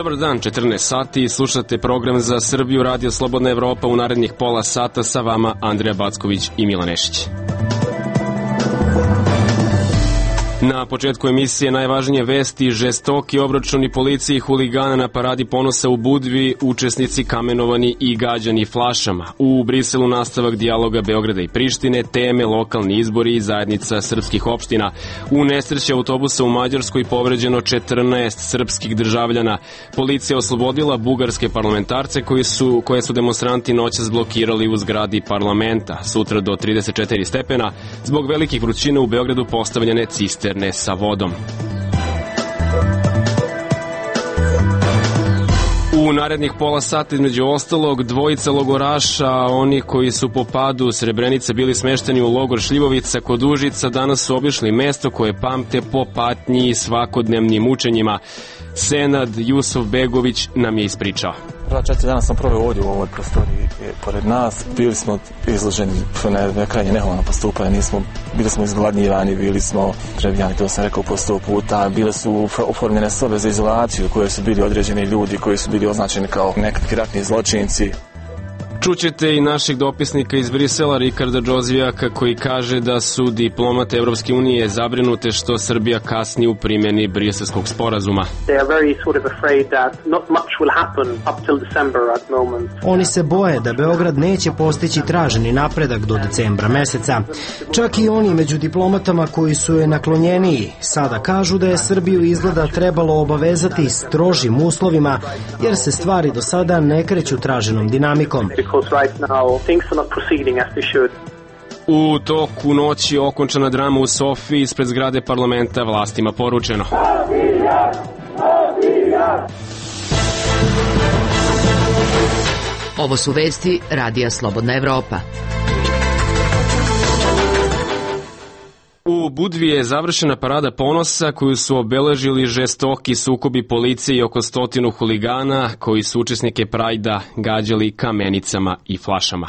Dobar dan, 14 sati, slušate program za Srbiju, Radio Slobodna Evropa. U narednih pola sata sa vama Andreja Backović i Milan Nešić. Na početku emisije najvažnije vesti: žestoki obračuni policije i huligana na Paradi ponosa u Budvi, učesnici kamenovani i gađani flašama. U Briselu nastavak dijaloga Beograda i Prištine, teme lokalni izbori i zajednica srpskih opština. U nesreći autobusa u Mađarskoj povređeno 14 srpskih državljana. Policija oslobodila bugarske parlamentarce koje su demonstranti noćas blokirali u zgradi parlamenta. Sutra do 34 stepena. Zbog velikih vrućina u Beogradu postavljene cisterne sa vodom. U narednih pola sata, između ostalog, dvojica logoraša, oni koji su po padu Srebrenice bili smešteni u logor Šljivovica kod Užica, danas su obišli mesto koje pamte po patnji i svakodnevnim mučenjima. Senad Jusuf Begović nam je ispričao. 4 dana sam proveo ovdje u ovoj prostoriji pored nas. Bili smo izloženi na krajnje nehumano postupanje, bili smo izgladnjivani, bili smo prebijani, to sam rekao po 100 puta. Bile su oformljene sobe za izolaciju koje su bili određeni ljudi koji su bili označeni kao nekakvi ratni zločinci. Čućete i našeg dopisnika iz Brisela, Rikarda Džozijaka, koji kaže da su diplomate Evropske unije zabrinute što Srbija kasni u primjeni Briselskog sporazuma. Oni se boje da Beograd neće postići traženi napredak do decembra meseca. Čak i oni među diplomatama koji su je naklonjeniji sada kažu da je Srbiju izgleda trebalo obavezati strožim uslovima, jer se stvari do sada ne kreću traženom dinamikom. U toku noći okončana drama u Sofiji ispred zgrade parlamenta, vlastima poručeno. Ovo su vesti Radija Slobodna Evropa. U Budvi je završena Parada ponosa koju su obeležili žestoki sukobi policije i oko 100 huligana koji su učesnike Prajda gađali kamenicama i flašama.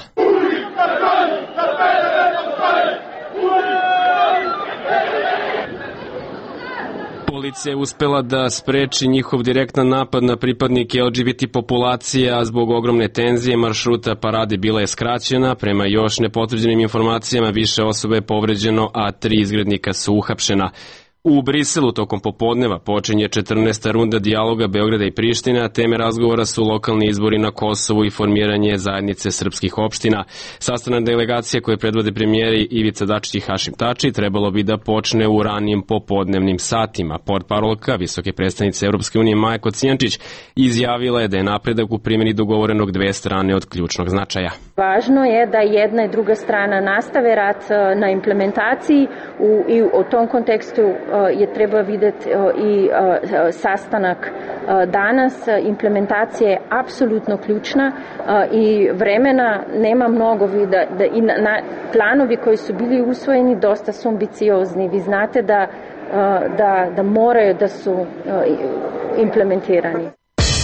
Policija je uspela da spreči njihov direktan napad na pripadnike LGBT populacije, a zbog ogromne tenzije maršruta parade bila je skraćena. Prema još nepotvrđenim informacijama, više osoba je povređeno, a 3 izgrednika su uhapšena. U Briselu tokom popodneva počinje 14. runda dijaloga Beograda i Prištine, a teme razgovora su lokalni izbori na Kosovu i formiranje zajednice srpskih opština. Sastanak delegacije koje predvode premijeri Ivica Dačić i Hašim Tači trebalo bi da počne u ranijim popodnevnim satima. Portparolka visoke predstavnice Evropske unije Maja Kocijančić izjavila je da je napredak u primjeni dogovorenog dve strane od ključnog značaja. Važno je da jedna i druga strana nastave rad na implementaciji i u tom kontekstu je treba videti i sastanak danas. Implementacija je apsolutno ključna i vremena nema mnogo. I planovi koji su bili usvojeni dosta su ambiciozni. Vi znate da moraju da su implementirani.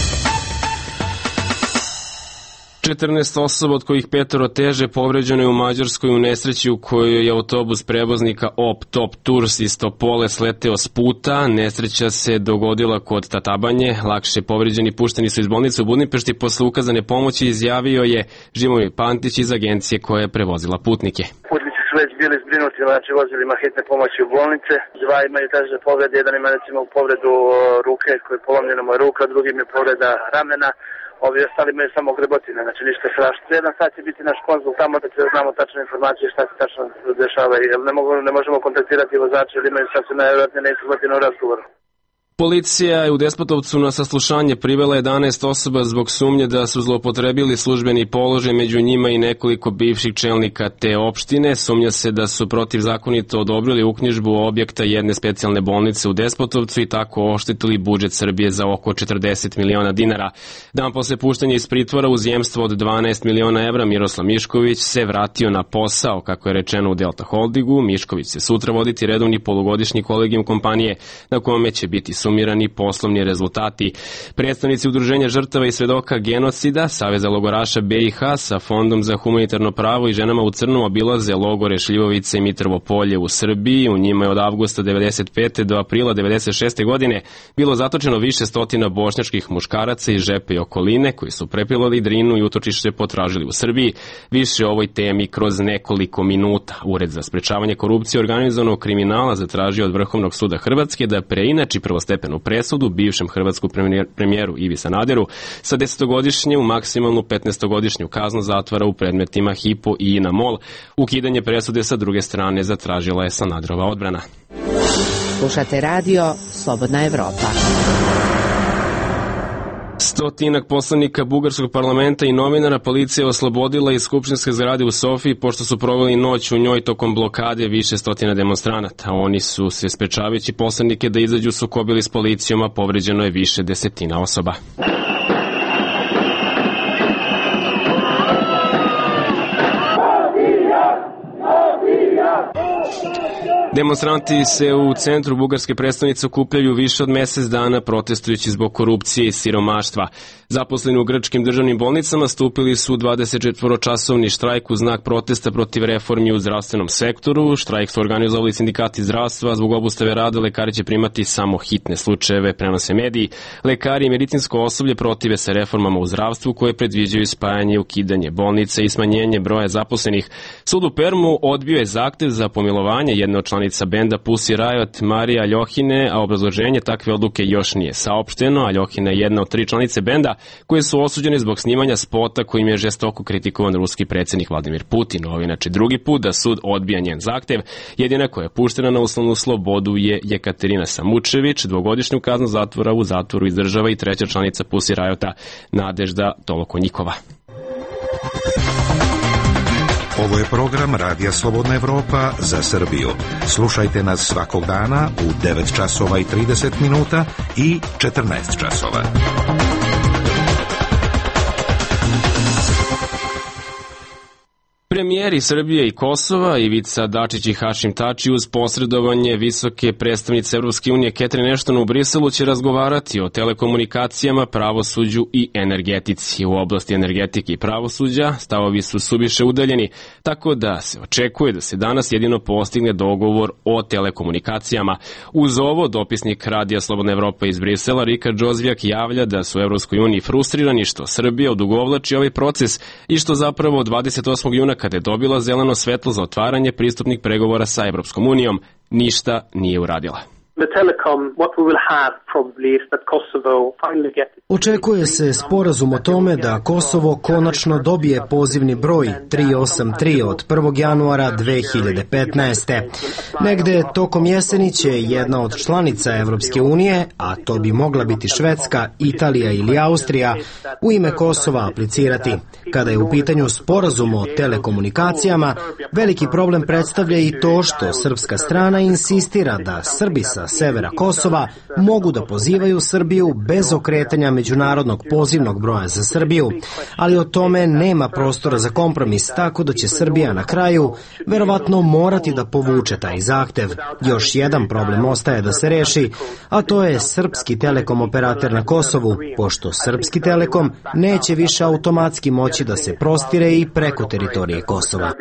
14 osoba, od kojih 5 teže, povređeno je u Mađarskoj u nesreći u kojoj je autobus prevoznika Top Tours iz Topole sleteo s puta. Nesreća se dogodila kod Tatabanje. Lakše povređeni pušteni su iz bolnice u Budimpešti posle ukazane pomoći, izjavio je Živojin Pantić iz agencije koja je prevozila putnike. Putnici su već bili zbrinuti, znači vozilima hitne pomoći u bolnice. 2 imaju teže povrede, jedan ima recimo povredu ruke koja je polomljena mu ruka, drugi ima povreda ramena. Ovi ostali imaju samo grebotine, znači ništa strašno. 1 sat će biti naš konzult tamo da će znamo tačne informacije šta se tačno dešava, jer ne možemo kontaktirati vozače, jer imaju sasvim najvjerojatnije neinformativnom razgovoru. Policija je u Despotovcu na saslušanje privela 11 osoba zbog sumnje da su zloupotrebili službeni položaj, među njima i nekoliko bivših čelnika te opštine. Sumnja se da su protivzakonito odobrili uknjižbu objekta jedne specijalne bolnice u Despotovcu i tako oštetili budžet Srbije za oko 40 miliona dinara. Dan posle puštanja iz pritvora uz jemstvo od 12 miliona evra Miroslav Mišković se vratio na posao, kako je rečeno u Delta Holdingu. Mišković će sutra voditi redovni polugodišnji kolegijum kompanije na kome će biti sumnja sumirani poslovni rezultati. Predstavnici Udruženja žrtava i svedoka genocida, Saveza logoraša BiH sa Fondom za humanitarno pravo i ženama u crnom obilaze logore Šljivovice i Mitrovo Polje u Srbiji. U njima je od avgusta 1995. do aprila 1996. godine bilo zatočeno više stotina bošnjačkih muškaraca iz Žepe i okoline koji su prepilali Drinu i utočište potražili u Srbiji. Više o ovoj temi kroz nekoliko minuta. Ured za sprečavanje korupcije i organizovanog kriminala zatražio od Vrhovnog suda Hrvatske da preinači prvostepenu presudu bivšem hrvatskom premijeru Ivi Sanaderu sa 10-godišnje u maksimalnu 15-godišnju kaznu zatvora u predmetima Hypo i INA MOL. Ukidanje presude sa druge strane zatražila je Sanaderova odbrana. Slušate radio Slobodna Evropa. Stotinak poslanika bugarskog parlamenta i novinara policija oslobodila iz skupštinske zgrade u Sofiji pošto su proveli noć u njoj tokom blokade više stotina demonstranata. Oni su se sprečavajući poslanike da izađu sukobili s policijom, a povređeno je više desetina osoba. Demonstranti se u centru bugarske prestonice okupljaju više od mesec dana protestujući zbog korupcije i siromaštva. Zaposleni u grčkim državnim bolnicama stupili su u 24-časovni štrajk u znak protesta protiv reformi u zdravstvenom sektoru. Štrajk su organizovali sindikati zdravstva. Zbog obustave rada lekari će primati samo hitne slučajeve, prenose mediji. Lekari i medicinsko osoblje protive se reformama u zdravstvu koje predviđaju spajanje i ukidanje bolnice i smanjenje broja zaposlenih. Sud u Permu odbio je zahtev za pomilovanje jedne od članica benda Pussy Riot, Marija Aljohine, a obrazloženje takve odluke još nije saopšteno. Aljohina je jedna od 3 članice benda koje su osuđene zbog snimanja spota kojim je žestoko kritikovan ruski predsjednik Vladimir Putin. Ovo inače drugi put da sud odbija njen zahtev. Jedina koja je puštena na uslovnu slobodu je Jekaterina Samučević, 2-godišnju kaznu zatvora u zatvoru izdržava i 3. članica Pussy Riota Nadežda Tolokonjikova. Ovo je program Radija Slobodna Evropa za Srbiju. Slušajte nas svakog dana u 9 časova i 30 minuta i 14 časova. Premijeri Srbije i Kosova, Ivica Dačić i Hašim Tači, uz posredovanje visoke predstavnice Evropske unije Catherine Ashton u Briselu će razgovarati o telekomunikacijama, pravosuđu i energetici. U oblasti energetike i pravosuđa stavovi su suviše udaljeni, tako da se očekuje da se danas jedino postigne dogovor o telekomunikacijama. Uz ovo, dopisnik Radija Slobodna Evropa iz Brisela, Rika Džozvijak, javlja da su u Evropskoj uniji frustrirani što Srbija odugovlači ovaj proces i što zapravo 28. juna kada je dobila zeleno svetlo za otvaranje pristupnih pregovora sa Evropskom unijom, ništa nije uradila. Očekuje se sporazum o tome da Kosovo konačno dobije pozivni broj 383 od 1. januara 2015. Negde tokom jeseni će jedna od članica Evropske unije, a to bi mogla biti Švedska, Italija ili Austrija, u ime Kosova aplicirati. Kada je u pitanju sporazum o telekomunikacijama, veliki problem predstavlja i to što srpska strana insistira da Srbi sa severa Kosova mogu da pozivaju Srbiju bez okretanja međunarodnog pozivnog broja za Srbiju, ali o tome nema prostora za kompromis, tako da će Srbija na kraju verovatno morati da povuče taj zahtev. Još jedan problem ostaje da se reši, a to je srpski telekom operater na Kosovu, pošto srpski telekom neće više automatski moći da se prostire i preko teritorije Kosova.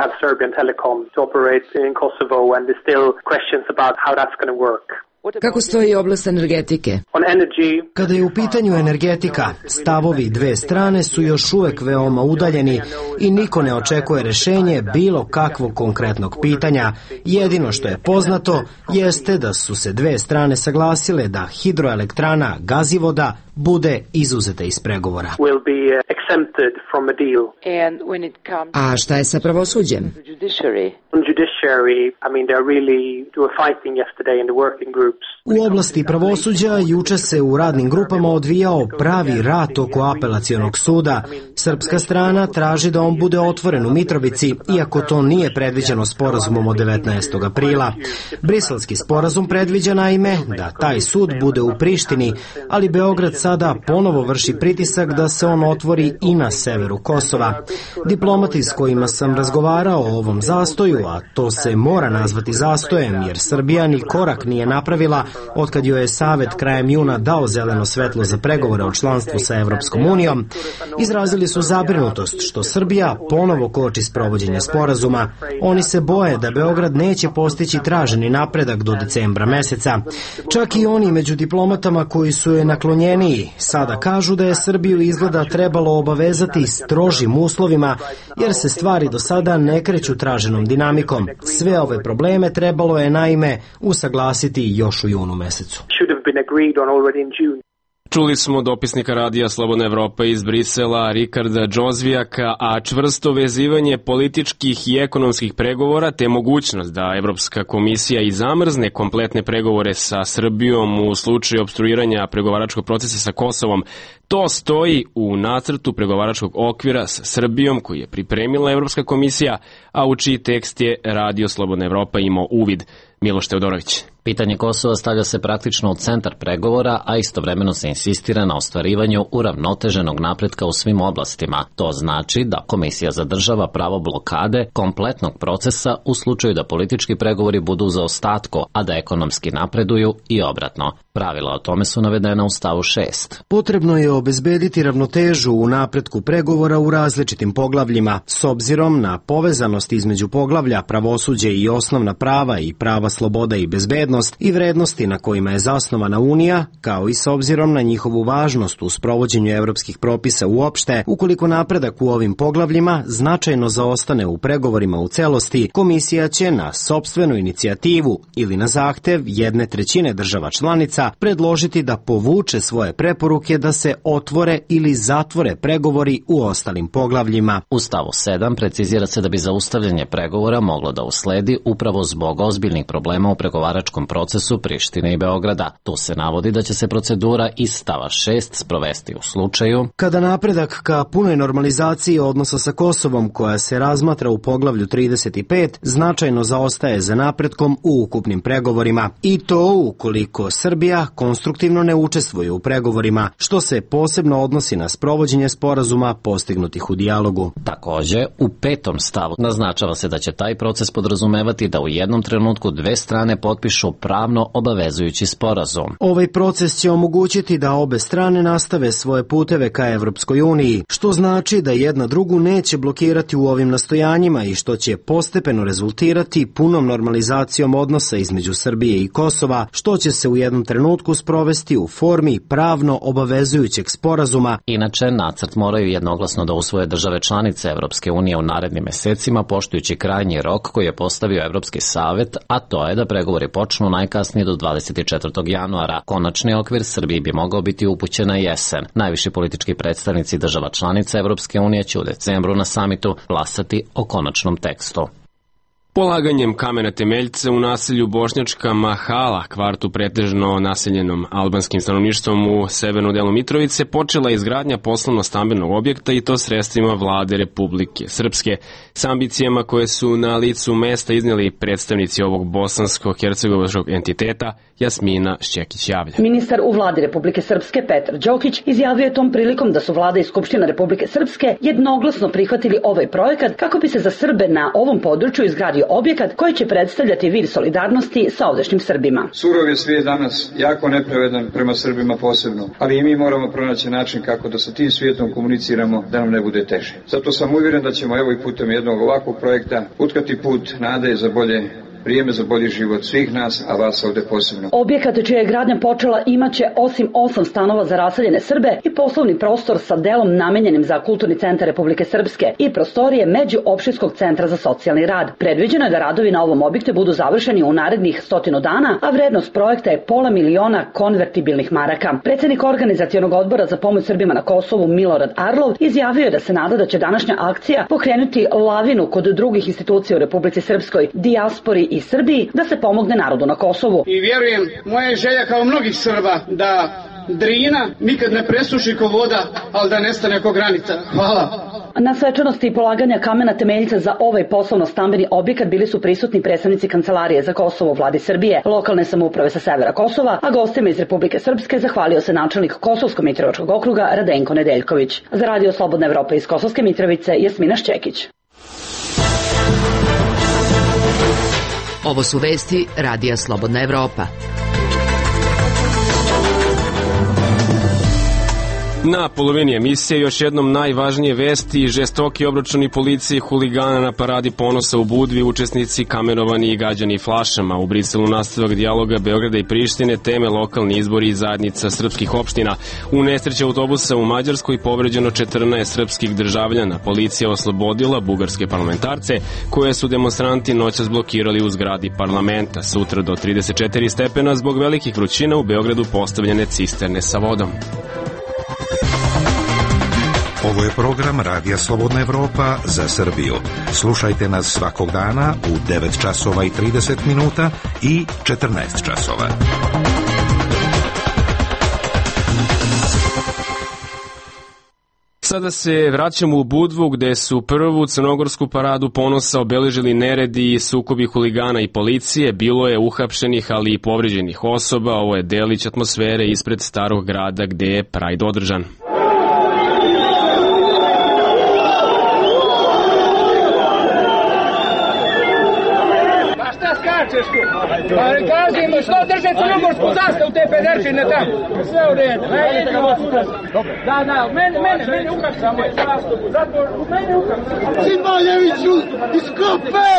Kako stoji oblast energetike? Kada je u pitanju energetika, stavovi dve strane su još uvek veoma udaljeni i niko ne očekuje rešenje bilo kakvog konkretnog pitanja. Jedino što je poznato jeste da su se dve strane saglasile da hidroelektrana Gazivoda bude izuzeta iz pregovora. A šta je sa pravosuđem? U oblasti pravosuđa juče se u radnim grupama odvijao pravi rat oko apelacionog suda. Srpska strana traži da on bude otvoren u Mitrovici, iako to nije predviđeno sporazumom od 19. aprila. Briselski sporazum predviđa naime da taj sud bude u Prištini, ali Beograd sada ponovo vrši pritisak da se on otvori i na severu Kosova. Diplomati s kojima sam razgovarao o ovom zastoju, a to se mora nazvati zastojem jer Srbija ni korak nije napravila otkad joj je Savet krajem juna dao zeleno svetlo za pregovore o članstvu sa Evropskom unijom, izrazili su zabrinutost što Srbija ponovo koči sprovođenje sporazuma. Oni se boje da Beograd neće postići traženi napredak do decembra meseca. Čak i oni među diplomatama koji su je naklonjeniji sada kažu da je Srbiju izgleda trebalo obavezati strožim uslovima jer se stvari do sada ne kreću traženom dinamikom. Sve ove probleme trebalo je naime usaglasiti još u junu mesecu. Čuli smo dopisnika radija Slobodna Evropa iz Brisela, Rikarda Džozvijaka, a čvrsto vezivanje političkih i ekonomskih pregovora te mogućnost da Evropska komisija i zamrzne kompletne pregovore sa Srbijom u slučaju opstruiranja pregovaračkog procesa sa Kosovom, to stoji u nacrtu pregovaračkog okvira sa Srbijom koji je pripremila Evropska komisija, a u čiji tekst je radio Slobodna Evropa imao uvid. Miloš Teodorović. Pitanje Kosova stavlja se praktično u centar pregovora, a istovremeno se insistira na ostvarivanju uravnoteženog napretka u svim oblastima. To znači da komisija zadržava pravo blokade kompletnog procesa u slučaju da politički pregovori budu u zaostatku, a da ekonomski napreduju i obratno. Pravila o tome su navedena u stavu 6. Potrebno je obezbediti ravnotežu u napretku pregovora u različitim poglavljima, s obzirom na povezanost između poglavlja pravosuđe i osnovna prava i prava sloboda i bezbednost i vrednosti na kojima je zasnovana Unija, kao i s obzirom na njihovu važnost u sprovođenju evropskih propisa uopšte. Ukoliko napredak u ovim poglavljima značajno zaostane u pregovorima u celosti, komisija će na sopstvenu inicijativu ili na zahtev 1/3 država članica predložiti da povuče svoje preporuke da se otvore ili zatvore pregovori u ostalim poglavljima. U stavu 7 precizira se da bi zaustavljanje pregovora moglo da usledi upravo zbog ozbiljnih problema u pregovaračkom procesu Prištine i Beograda. Tu se navodi da će se procedura iz stava 6 sprovesti u slučaju kada napredak ka punoj normalizaciji odnosa sa Kosovom, koja se razmatra u poglavlju 35, značajno zaostaje za napretkom u ukupnim pregovorima. I to ukoliko Srbija konstruktivno ne učestvuje u pregovorima, što se posebno odnosi na sprovođenje sporazuma postignutih u dijalogu. Takođe, u 5. stavu naznačava se da će taj proces podrazumevati da u jednom trenutku dve strane potpišu pravno obavezujući sporazum. Ovaj proces će omogućiti da obe strane nastave svoje puteve ka Evropskoj uniji, što znači da jedna drugu neće blokirati u ovim nastojanjima i što će postepeno rezultirati punom normalizacijom odnosa između Srbije i Kosova, što će se u jednom trenutku sprovesti u formi pravno obavezujućeg sporazuma. Inače, nacrt moraju jednoglasno da usvoje države članice Evropske unije u narednim mesecima, poštujući krajnji rok koji je postavio Evropski savet, a to je da pregovori počnu najkasnije do 24. januara. Konačni okvir Srbiji bi mogao biti upućen na jesen. Najviši politički predstavnici država članica Evropske unije će u decembru na samitu glasati o konačnom tekstu. Polaganjem kamena temeljca u naselju Bošnjačka Mahala, kvartu pretežno naseljenom albanskim stanovništvom u severnom delu Mitrovice, počela izgradnja poslovno-stambenog objekta i to sredstvima vlade Republike Srpske. S ambicijama koje su na licu mesta iznijeli predstavnici ovog bosansko-hercegovačkog entiteta, Jasmina Šćekić javlja. Ministar u vladi Republike Srpske Petar Đokić izjavio je tom prilikom da su vlada i Skupština Republike Srpske jednoglasno prihvatili ovaj projekat kako bi se za Srbe na ovom području izgradio objekat koji će predstavljati vid solidarnosti sa ovdašnjim Srbima. Surov je svijet danas jako nepravedan prema Srbima posebno, ali i mi moramo pronaći način kako da sa tim svijetom komuniciramo da nam ne bude teže. Zato sam uvjeren da ćemo evo i putem jednog ovakvog projekta utkati put nade za bolje vrijeme za bolji život svih nas, a vas ovde posebno. Objekat čija je gradnja počela imaće osim 8 stanova za raseljene Srbe i poslovni prostor sa delom namenjenim za Kulturni centar Republike Srpske i prostorije Međuopštinskog centra za socijalni rad. Predviđeno je da radovi na ovom objektu budu završeni u narednih 100 dana, a vrednost projekta je $500.000 konvertibilnih maraka. Predsednik organizacionog odbora za pomoć Srbima na Kosovu Milorad Arlov izjavio je da se nada da će današnja akcija pokrenuti lavinu kod drugih institucija u Republici Srpskoj, dijaspori i Srbiji da se pomogne narodu na Kosovu. I vjerujem, moja je želja kao mnogih Srba da Drina nikad ne presuši ko voda, ali da nestane ko granica. Hvala. Na svečanosti polaganja kamena temeljca za ovaj poslovno-stambeni objekat bili su prisutni predstavnici Kancelarije za Kosovo vlade Srbije, lokalne samouprave sa severa Kosova, a gostima iz Republike Srpske zahvalio se načelnik Kosovsko-Mitrovičkog okruga Radenko Nedeljković. Za Radio Slobodna Evropa iz Kosovske Mitrovice, Jasmina Šćekić. Ovo su vesti Radija Slobodna Evropa. Na polovini emisije još jednom najvažnije vesti: žestoki obračuni policije i huligana na paradi ponosa u Budvi, učesnici kamenovani i gađani flašama. U Briselu nastavak dijaloga Beograda i Prištine, teme lokalni izbori i zajednica srpskih opština. U nesreći autobusa u Mađarskoj povređeno 14 srpskih državljana. Policija oslobodila bugarske parlamentarce koje su demonstranti noćas blokirali u zgradi parlamenta. Sutra do 34 stepena zbog velikih vrućina u Beogradu postavljene cisterne sa vodom. Ovo je program Radija Slobodna Evropa za Srbiju. Slušajte nas svakog dana u 9 časova i 30 minuta i 14 časova. Sada se vraćamo u Budvu, gde su prvu crnogorsku paradu ponosa obeležili neredi i sukobi huligana i policije. Bilo je uhapšenih, ali i povređenih osoba. Ovo je delić atmosfere ispred Starog grada, gde je Pride održan. Pa kažemo, što drže crnogorsku zastavu te pederčine tamo? Sve u redu. Da, mene uhapsam je zastavu. Zato mene uhapsam. Zimaljeviću, iskope!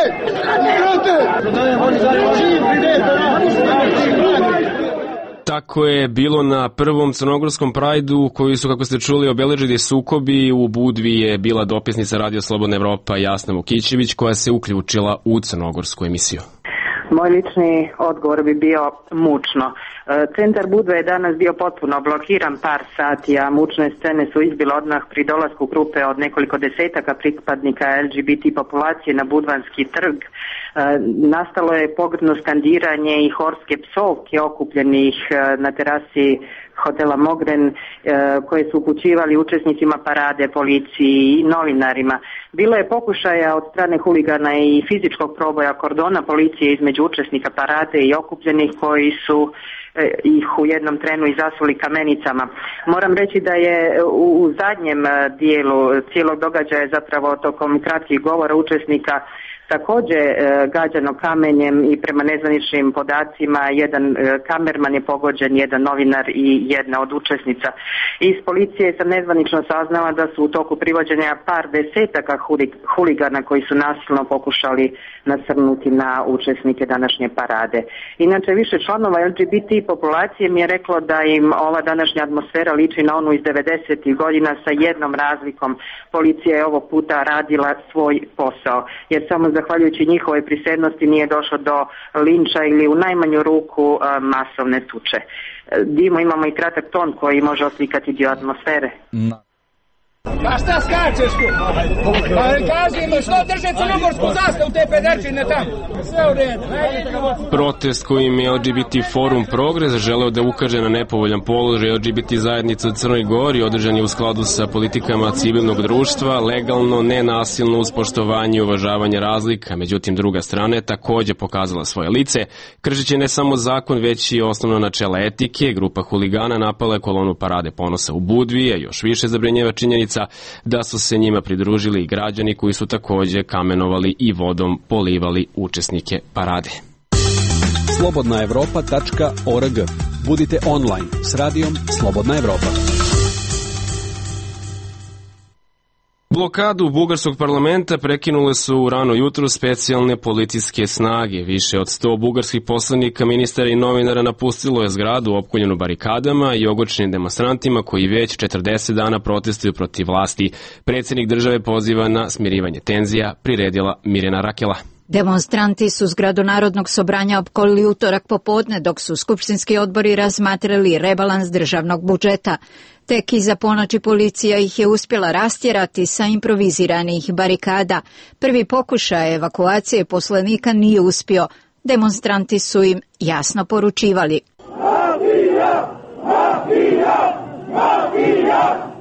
Tako je bilo na prvom crnogorskom Prajdu, koji su, kako ste čuli, obeležili sukobi. U Budvi je bila dopisnica Radio Slobodna Evropa Jasna Vukićević, koja se uključila u crnogorsku emisiju. Moj lični odgovor bi bio mučno. Centar Budve je danas bio potpuno blokiran par sati, a mučne scene su izbile odmah pri dolasku grupe od nekoliko desetaka pripadnika LGBT populacije na Budvanski trg. Nastalo je pogrdno skandiranje i horske psovke okupljenih na terasi hotela Mogren, koje su upućivali učesnicima parade, policiji i novinarima. Bilo je pokušaja od strane huligana i fizičkog proboja kordona policije između učesnika parade i okupljenih, koji su ih u jednom trenu izasuli kamenicama. Moram reći da je u zadnjem dijelu cijelog događaja, zapravo tokom kratkih govora učesnika, također gađano kamenjem i prema nezvaničnim podacima jedan kamerman je pogođen, jedan novinar i jedna od učesnica. Iz policije sam nezvanično saznala da su u toku privođenja par desetaka huligana koji su nasilno pokušali nasrnuti na učesnike današnje parade. Inače, više članova LGBT populacije mi je reklo da im ova današnja atmosfera liči na onu iz 90. godina, sa jednom razlikom. Policija je ovog puta radila svoj posao, jer samo zahvaljujući njihovoj prisjednosti nije došlo do linča ili u najmanju ruku masovne tuče. Dimo, imamo i kratak ton koji može oslikati dio atmosfere. Pa šta skačeš tu? Pa kažemo, što drže crnogorsku zastavu te pederčine tamo? Sve u redu. Protest kojim je LGBT forum Progres želeo da ukaže na nepovoljan položaj LGBT zajednice u Crnoj Gori održan je u skladu sa politikama civilnog društva, legalno, nenasilno, uz poštovanje i uvažavanje razlika. Međutim, druga strana je takođe pokazala svoje lice, kršeći ne samo zakon, već i osnovna načela etike. Grupa huligana napala je kolonu parade ponosa u Budvi, a još više zabrinjava činjenica da su se njima pridružili i građani koji su takođe kamenovali i vodom polivali učesnike parade. slobodnaevropa.org. Budite online s radijom Slobodna Evropa. Blokadu bugarskog parlamenta prekinule su rano jutro specijalne policijske snage. Više od 100 bugarskih poslanika, ministara i novinara napustilo je zgradu opkoljenu barikadama i ogorčenim demonstrantima koji već 40 dana protestuju protiv vlasti. Predsjednik države poziva na smirivanje tenzija, priredila Mirjana Rakela. Demonstranti su zgradu Narodnog sobranja opkolili utorak popodne, dok su skupštinski odbori razmatrali rebalans državnog budžeta. Tek iza ponoći policija ih je uspjela rastjerati sa improviziranih barikada. Prvi pokušaj evakuacije poslanika nije uspio. Demonstranti su im jasno poručivali: Mafija! Mafija! Mafija!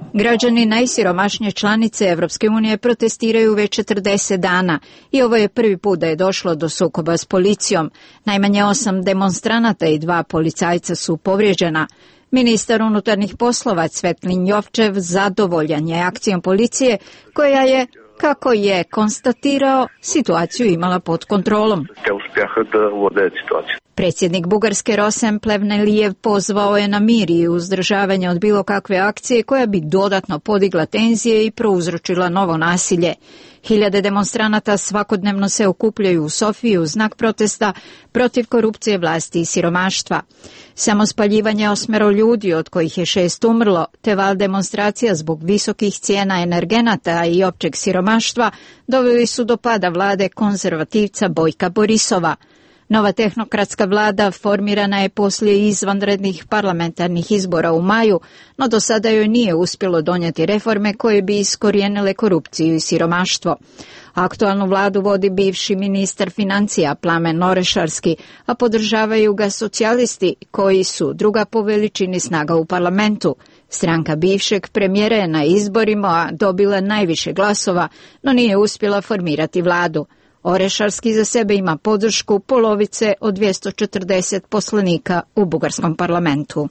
Građani najsiromašnije članice Evropske unije protestiraju već 40 dana i ovo je prvi put da je došlo do sukoba s policijom. Najmanje 8 demonstranata i 2 policajca su povrijeđena. Ministar unutarnjih poslova Cvetlin Jovčev zadovoljan je akcijom policije koja je, kako je konstatirao, situaciju imala pod kontrolom. Predsjednik Bugarske Rosem Plevnelijev pozvao je na mir i uzdržavanje od bilo kakve akcije koja bi dodatno podigla tenzije i prouzročila novo nasilje. Hiljade demonstranata svakodnevno se okupljaju u Sofiji u znak protesta protiv korupcije, vlasti i siromaštva. Samospaljivanje 8 ljudi, od kojih je 6 umrlo, te val demonstracija zbog visokih cijena energenata i općeg siromaštva doveli su do pada vlade konzervativca Bojka Borisova. Nova tehnokratska vlada formirana je poslije izvanrednih parlamentarnih izbora u maju, no do sada joj nije uspjelo donijeti reforme koje bi iskorijenile korupciju i siromaštvo. Aktualnu vladu vodi bivši ministar financija Plamen Orešarski, a podržavaju ga socijalisti koji su druga po veličini snaga u parlamentu. Stranka bivšeg premijera je na izborima dobila najviše glasova, no nije uspjela formirati vladu. Orešarski za sebe ima podršku polovice od 240 poslanika u bugarskom parlamentu.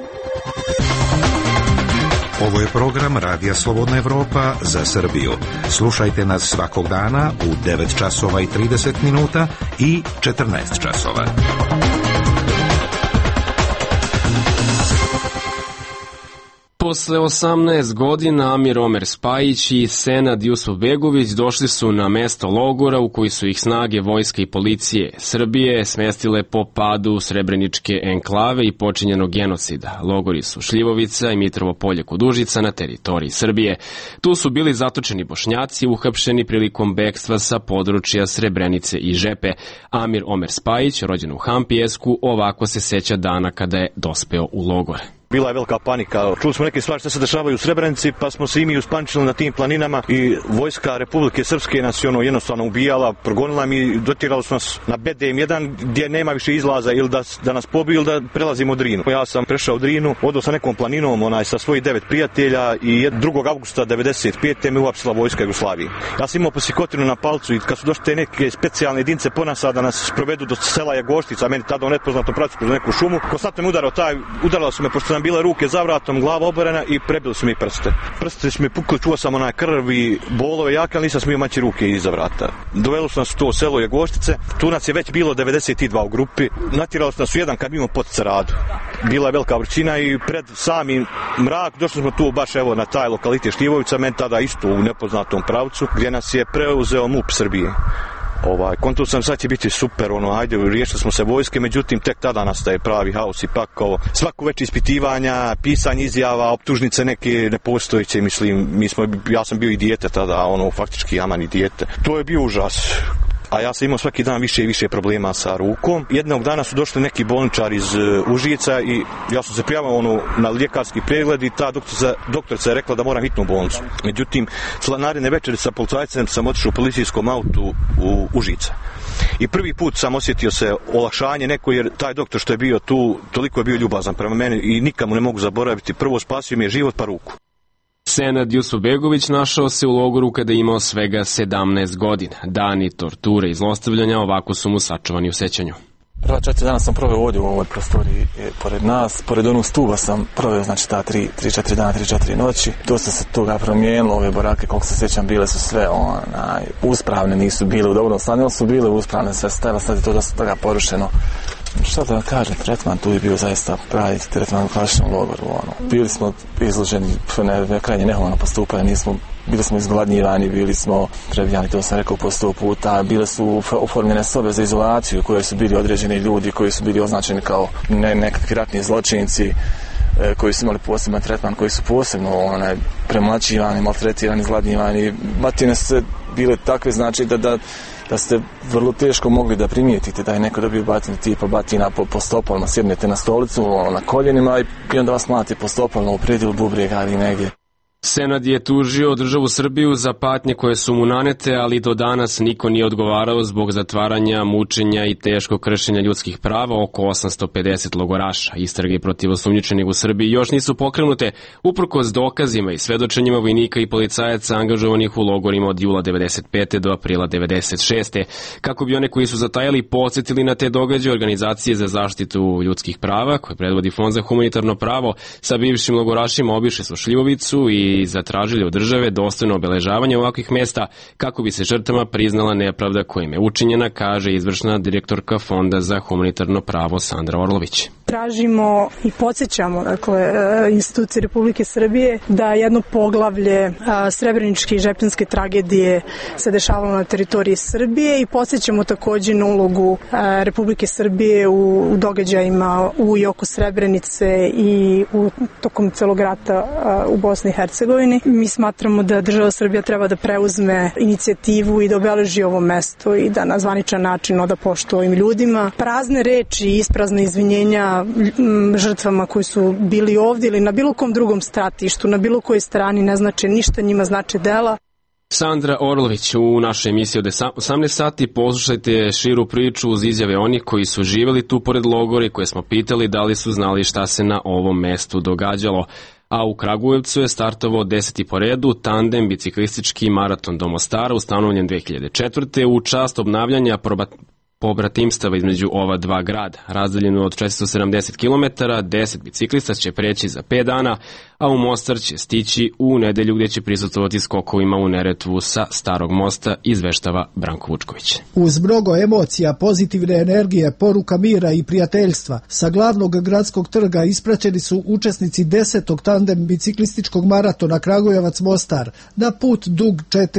Ovo je program Radija Slobodna Evropa za Srbiju. Slušajte nas svakog dana u 9 časova i 30 minuta i 14 časova. Posle 18 godina Amir Omer Spajić i Senad Jusufbegović došli su na mesto logora u koji su ih snage vojske i policije Srbije smestile po padu Srebreničke enklave i počinjenog genocida. Logori su Šljivovica i Mitrovo polje kod Užica na teritoriji Srbije. Tu su bili zatočeni Bošnjaci uhapšeni prilikom bekstva sa područja Srebrenice i Žepe. Amir Omer Spajić, rođen u Hampijesku, ovako se seća dana kada je dospeo u logor. Bila je velika panika. Čuli smo neke stvari što se dešavaju u Srebrenici, pa smo se i mi uspančili na tim planinama i vojska Republike Srpske nas je jednostavno ubijala, progonila mi i dotirali su nas na BDM1 gdje nema više izlaza ili da nas pobiju ili da prelazimo Drinu. Ja sam prešao Drinu, odao sa nekom planinom sa svojih 9 prijatelja i 2. augusta 1995. me uhapsila vojska Jugoslavije. Ja sam imao posikotinu na palcu i kad su došli te neke specijalne jedinice ponasa da nas provedu do sela Jagoštica, meni tada u nepoznatom pravcu kroz neku šumu, konstantno me udaralo su me pošto sam bile ruke za vratom, glava oborena i prebili su mi prste. Prste su mi pukli, čuo sam onaj krv i bolove jake, ali nisam smio maći ruke iza vrata. Dovelo su nas u to selo Jagoštice, tu nas je već bilo 92 u grupi, natjerali su nas u jedan kamion pod Ceradu. Bila je velika vrućina i pred sami mrak došli smo tu baš na taj lokalitet Šljivovica, meni tada isto u nepoznatom pravcu, gdje nas je preuzeo MUP Srbije. Kontu sam sad će biti super, ajde, riješili smo se vojske, međutim tek tada nastaje pravi haos i pakao. Svako već ispitivanja, pisanje izjava, optužnice neke nepostojeće, ja sam bio i dijete tada, faktički jaman i dijete. To je bio užas. A ja sam imao svaki dan više i više problema sa rukom. Jednog dana su došli neki bolničari iz Užica i ja sam se prijavio na ljekarski pregled i ta doktorica je rekla da moram hitnu bolnicu. Međutim, naredne večeri sa policajcem sam otišao u policijskom autu u Užica. I prvi put sam osjetio se olakšanje neko, jer taj doktor što je bio tu, toliko je bio ljubazan prema meni i nikamu ne mogu zaboraviti. Prvo spasio mi je život pa ruku. Senad Jusufbegović našao se u logoru kada je imao svega 17 godina. Dani torture i zlostavljanja ovako su mu sačuvani u sećanju. Prva 4 dana sam proveo ovdje u ovoj prostoriji pored nas, pored onog stuba sam proveo, znači ta 3-4 dana, 3-4 noći. Dosta se toga promijenilo, ove barake, koliko se sjećam, bile su sve uspravne, nisu bile u dobrom stanju, ali su bile uspravne, sve stajalo, sad je to dosta toga porušeno. Šta da kažem, tretman tu je bio zaista pravi tretman u klasičnom logoru. Bili smo izloženi krajnje nehumano postupanje, bili smo izgladnjivani, bili smo prebijani, to sam rekao po 100 puta, bile su oformljene sobe za izolaciju koje su bili određeni ljudi koji su bili označeni kao nekakvi ratni zločinci, koji su imali poseban tretman, koji su posebno premlaćivani, maltretirani, izgladnjivani. Batine su bile takve, znači da ste vrlo teško mogli da primijetite da je neko dobio batinu tipa batina po stopalima, sjednete na stolicu na koljenima i onda vas mlate po stopalima u predjelu bubrega ili negdje. Senat je tužio državu Srbiju za patnje koje su mu nanete, ali do danas niko nije odgovarao zbog zatvaranja, mučenja i teškog kršenja ljudskih prava oko 850 logoraša. Istrage protiv osumnjičenih u Srbiji još nisu pokrenute, uprkos dokazima i svedočenjima vojnika i policajaca angažovanih u logorima od jula 95. do aprila 96. Kako bi one koji su zatajali podsjetili na te događaje, organizacije za zaštitu ljudskih prava, koje predvodi Fond za humanitarno pravo, sa bivšim logorašima obišli su Šljivovicu i zatražili od države dostojno obeležavanje ovakvih mesta kako bi se žrtvama priznala nepravda koja im je učinjena, kaže izvršna direktorka Fonda za humanitarno pravo Sandra Orlović. Tražimo i podsjećamo institucije Republike Srbije da jedno poglavlje srebreničke i žepinske tragedije se dešavalo na teritoriji Srbije i podsjećamo takođe na ulogu Republike Srbije u događajima u i oko Srebrenice i tokom celog rata u Bosni i Hercegovini. Mi smatramo da država Srbija treba da preuzme inicijativu i da obeleži ovo mesto i da na zvaničan način oda poštu ovim ljudima. Prazne reči i isprazne izvinjenja žrtvama koji su bili ovdje ili na bilo kom drugom stratištu, na bilo kojoj strani ne znače ništa, njima znače dela. Sandra Orlović u našoj emisiji od 18 sati. Poslušajte širu priču uz izjave onih koji su živjeli tu pored logora i koje smo pitali da li su znali šta se na ovom mestu događalo. A u Kragujevcu je startovao 10. po redu tandem biciklistički maraton do Mostara, ustanovljen 2004. u čast obnavljanja pobratimstava između ova dva grada. Razdaljeno od 470 km, 10 biciklista će preći za 5 dana, a u Mostar će stići u nedelju gdje će prisustvovati skokovima u Neretvu sa Starog mosta, izveštava Branko Vučković. Uz mnogo emocija, pozitivne energije, poruka mira i prijateljstva, sa glavnog gradskog trga ispraćeni su učesnici 10. tandem biciklističkog maratona Kragujevac-Mostar na put dug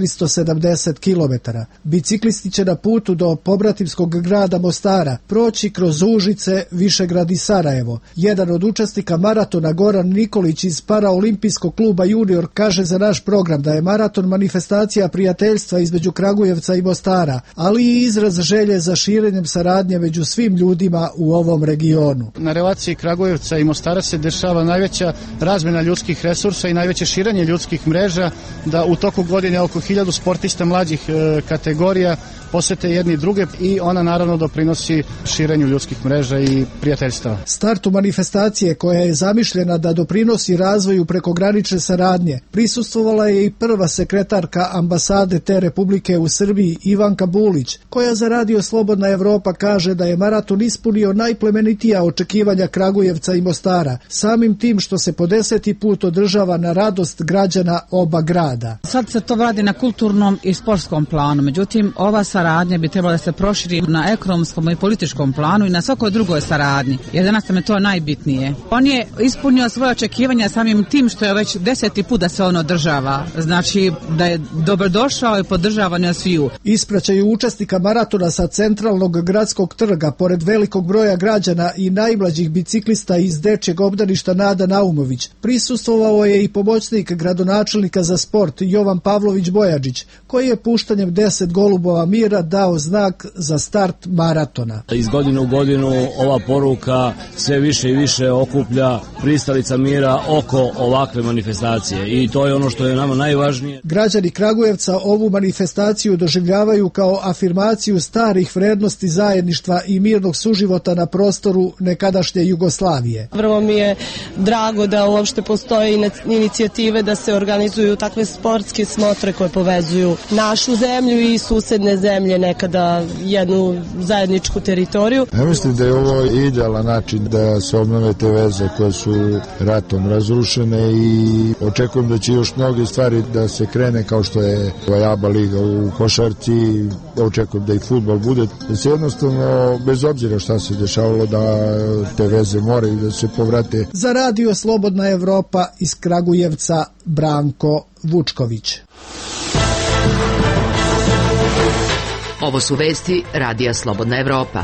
470 km. Biciklisti će na putu do pobratimskog grada Mostara proći kroz Užice, Višegrad i Sarajevo. Jedan od učesnika maratona, Goran Nikolić iz Paraolimpijskog kluba Junior, kaže za naš program da je maraton manifestacija prijateljstva između Kragujevca i Mostara, ali i izraz želje za širenjem saradnje među svim ljudima u ovom regionu. Na relaciji Kragujevca i Mostara se dešava najveća razmjena ljudskih resursa i najveće širenje ljudskih mreža, da u toku godine oko 1000 sportista mlađih kategorija posete jedni druge i ona naravno doprinosi širenju ljudskih mreža i prijateljstava. Startu manifestacije, koja je zamišljena da doprinosi razvoju prekogranične saradnje, prisustvovala je i prva sekretarka ambasade te republike u Srbiji, Ivanka Bulić, koja za Radio Slobodna Evropa kaže da je maraton ispunio najplemenitija očekivanja Kragujevca i Mostara, samim tim što se po 10. put održava na radost građana oba grada. Sad se to radi na kulturnom i sportskom planu, međutim ova saradnja bi trebala da se proširi na ekonomskom i političkom planu i na svakoj drugoj saradnji, jer danas nam je to najbitnije. On je ispunio svoje očekivanja samim tim što je već 10. put da se on održava, znači da je dobrodošao i podržavan od sviju. Ispraćaju učesnika maratona sa centralnog gradskog trga, pored velikog broja građana i najmlađih biciklista iz dečjeg obdaništa Nada Naumović, prisustvovao je i pomoćnik gradonačelnika za sport Jovan Pavlović Bojađić, koji je puštanjem 10 golubova mira dao znak za start maratona. Iz godine u godinu ova poruka sve više i više okuplja pristalica mira oko ovakve manifestacije i to je ono što je nama najvažnije. Građani Kragujevca ovu manifestaciju doživljavaju kao afirmaciju starih vrednosti zajedništva i mirnog suživota na prostoru nekadašnje Jugoslavije. Vrlo mi je drago da uopšte postoje inicijative da se organizuju takve sportske smotre koje povezuju našu zemlju i susedne zemlje, nekada jednu zajedničku teritoriju. Ja mislim da je ovo idealan način da se obnove te veze koje su ratom razrušene i očekujem da će još mnoge stvari da se krene, kao što je ABA liga u košarci, očekujem da i fudbal bude, da se jednostavno bez obzira šta se dešavalo da te veze moraju da se povrate. Za Radio Slobodna Evropa iz Kragujevca, Branko Vučković. Ovo su vesti Radija Slobodna Evropa.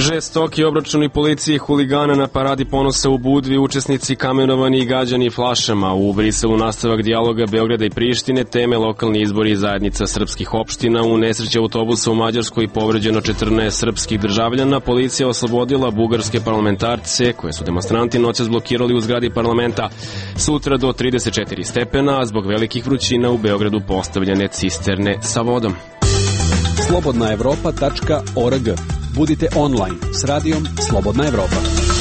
Žestoki obračuni policije i huligana na paradi ponosa u Budvi, učesnici kamenovani i gađani flašama. U Briselu nastavak dijaloga Beograda i Prištine, teme lokalni izbori i zajednica srpskih opština. U nesreći autobusa u Mađarskoj povređeno 14 srpskih državljana. Policija oslobodila bugarske parlamentarce koje su demonstranti noćas blokirali u zgradi parlamenta. Sutra do 34 stepena, a zbog velikih vrućina u Beogradu postavljene cisterne sa vodom. slobodnaevropa.org. Budite online s radijom Slobodna Evropa.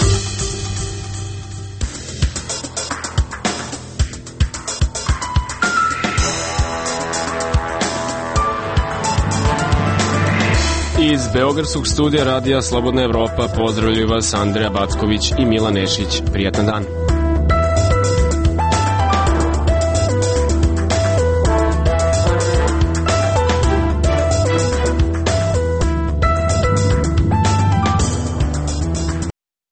Iz beogradskog studija radija Slobodna Evropa pozdravljaju vas Andreja Backović i Milan Nešić. Prijatan dan.